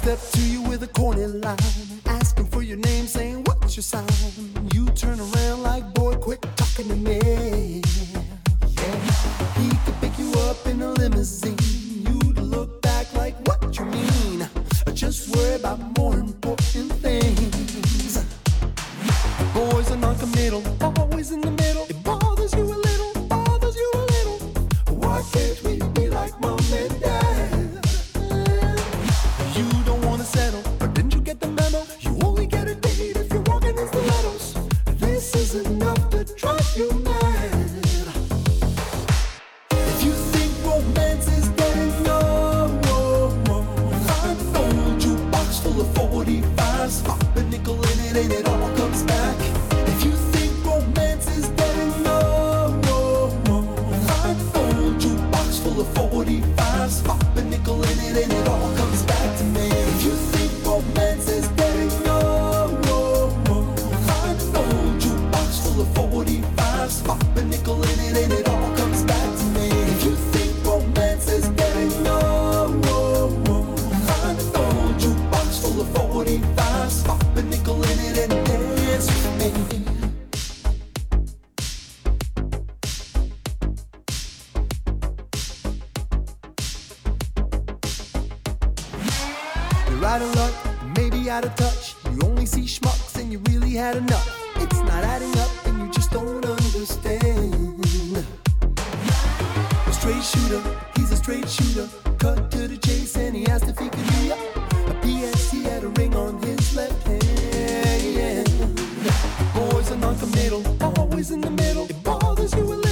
step to you with a corny line, asking for your name, saying what's your sign. You turn around like, boy, quit talking to me. Yeah, he could pick you up in a limousine. You'd look back like, what you mean? Just worry about more important things. Boys are non-committal, always in the middle. It bothers you a little, bothers you a little. Why can't we be like mom and dad? You don't wanna settle, but didn't you get the memo? You only get a date if you're walking in stilettos. This is enough to drive you mad. If you think romance is getting old, find an old jukebox full of 45s, pop a nickel in it and it all comes back. If you think romance is getting old, find an old jukebox full of 45s, pop a nickel in it and it all comes back to me. If you think romance is getting old, find an old jukebox full of 45s, pop a nickel in it and it all comes back to me. If you think romance is getting old, find an old jukebox full of 45s, pop a nickel in it and dance with me. You're out of luck, maybe out of touch. You only see schmucks and you really had enough. It's not adding up and you just don't understand. A straight shooter, he's a straight shooter. Cut to the chase and he asked if he could be up. A P.S. he had a ring on his left hand. Boys are non-committal, always in the middle. It bothers you a little.